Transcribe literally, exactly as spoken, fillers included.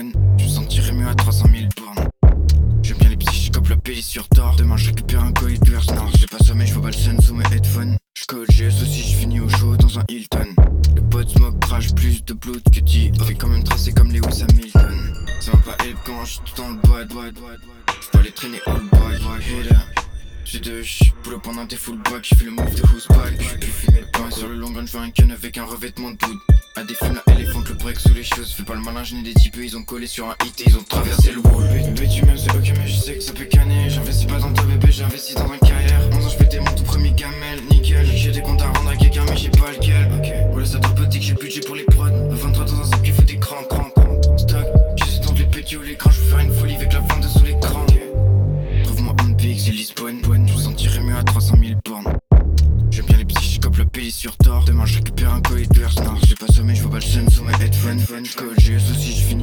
one. Je me sentirais mieux à trois cent mille bornes. J'aime bien les psy, j'cope la pelle sur tort. Demain je récupère un colis de verse nord. J'ai pas sommeil, j'vois pas le sun sous mes headphones. J'code G S aussi, j'finis au chaud dans un Hilton. Le pot smoke crache plus de blood que dit. Fait quand même tracé comme Lewis Hamilton. Ça va pas help quand j'suis tout dans le bois. J'dois aller traîner all boy, hitter. J'ai deux ch, pull up pendant tes full back. J'fais le move de who's back. J'suis plus fumer le pain sur le long run. J'veux un gun avec un revêtement de poudre. À des films, la éléphante, le break sous les choses. Fais pas le malin, j'n'ai des types, ils ont collé sur un hit et ils ont traversé le wall. Bébé, tu m'aimes, c'est ok, mais je sais que ça peut canner. J'investis pas dans toi, bébé, j'investis dans ma carrière. onze ans, j'pétais mon tout premier gamelle, nickel. J'ai des comptes à rendre à quelqu'un, mais j'ai pas lequel. Ok, ouais, ça trop petit que j'ai le budget pour les prods. À vingt-trois dans un sac qui fait des crans, crans, crans. Stock, j'essaie de les pétios, l'écran, j'veux faire une folie avec la vente de sous l'écran. Trouve-moi un P X et Lisbonne. Je me sentirais mieux à trois cent mille bornes. J'aime bien les psy, j'cope la pelle sur tort. Demain je récupère un colis de verse nord. J'ai pas sommeil, j'vois pas le sun sous mes headphones. J'code G S aussi, j'finis